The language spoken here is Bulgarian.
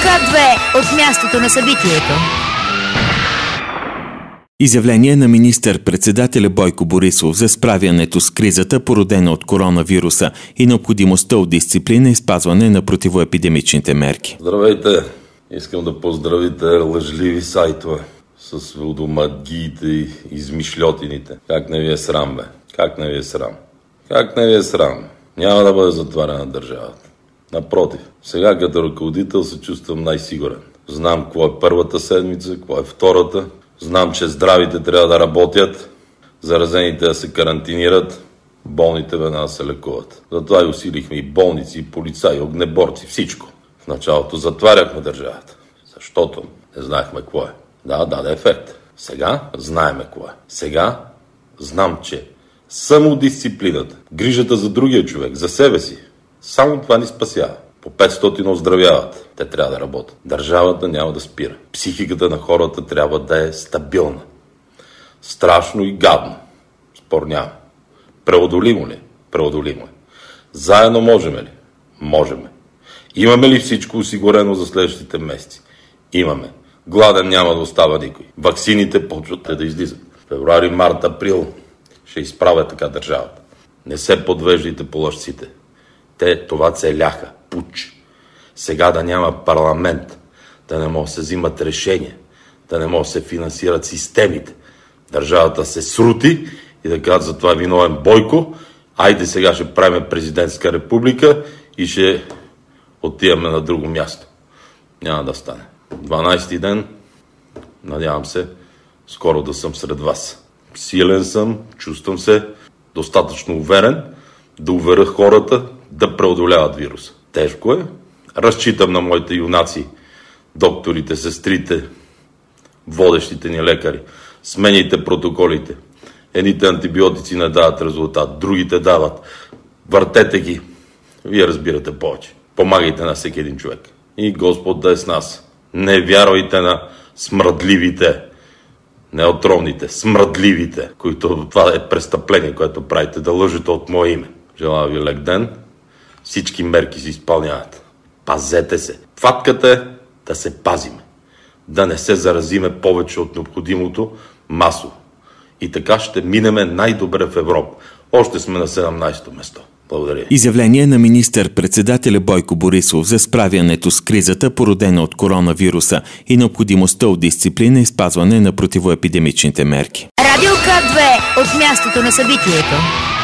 К2 от мястото на събитието. Изявление на министър-председателя Бойко Борисов за справянето с кризата, породена от коронавируса и необходимостта от дисциплина и спазване на противоепидемичните мерки. Здравейте! Искам да поздравите лъжливи сайтове с водомагиите и измишльотините. Как не ви е срам, бе? Как не ви е срам? Как не ви е срам? Няма да бъде затварена държавата. Напротив, сега като ръководител се чувствам най-сигурен. Знам какво е първата седмица, какво е втората. Знам, че здравите трябва да работят, заразените да се карантинират, болните веднага се лекуват. Затова и усилихме и болници, и полицаи, и огнеборци, всичко. В началото затваряхме държавата, защото не знаехме какво е. Да, даде ефект. Сега знаеме какво е. Сега знам, че самодисциплината, грижата за другия човек, за себе си, само това ни спасява. По 500 оздравяват. Те трябва да работят. Държавата няма да спира. Психиката на хората трябва да е стабилна. Страшно и гадно. Спор няма. Преодолимо ли? Преодолимо е. Заедно можем ли? Можеме. Имаме ли всичко осигурено за следващите месеци? Имаме. Гладен няма да остава никой. Ваксините почват да излизат. Февруари, март, април ще изправя така държавата. Не се подвеждайте по лъжците. Те това целяха. Пуч. Сега да няма парламент, да не може да се взимат решения, да не може да се финансират системите. Държавата се срути и да кажат за това виновен Бойко. Айде сега ще правим президентска република и ще отиваме на друго място. Няма да стане. 12-ти ден, надявам се, скоро да съм сред вас. Силен съм, чувствам се достатъчно уверен да уверя хората да преодоляват вируса. Тежко е. Разчитам на моите юнаци, докторите, сестрите, водещите ни лекари. Сменяйте протоколите. Едните антибиотици не дават резултат, другите дават. Въртете ги. Вие разбирате повече. Помагайте на всеки един човек. И Господ да е с нас. Не вярвайте на смръдливите, неотровните, смръдливите, които това е престъпление, което правите, да лъжете от мое име. Желая ви лек ден. Всички мерки се изпълняват. Пазете се. Хватката е да се пазиме. Да не се заразиме повече от необходимото масово. И така ще минеме най-добре в Европа. Още сме на 17-то место. Благодаря. Изявление на министър-председателя Бойко Борисов за справянето с кризата, породена от коронавируса и необходимостта от дисциплина и спазване на противоепидемичните мерки. Радио К2 от мястото на събитието.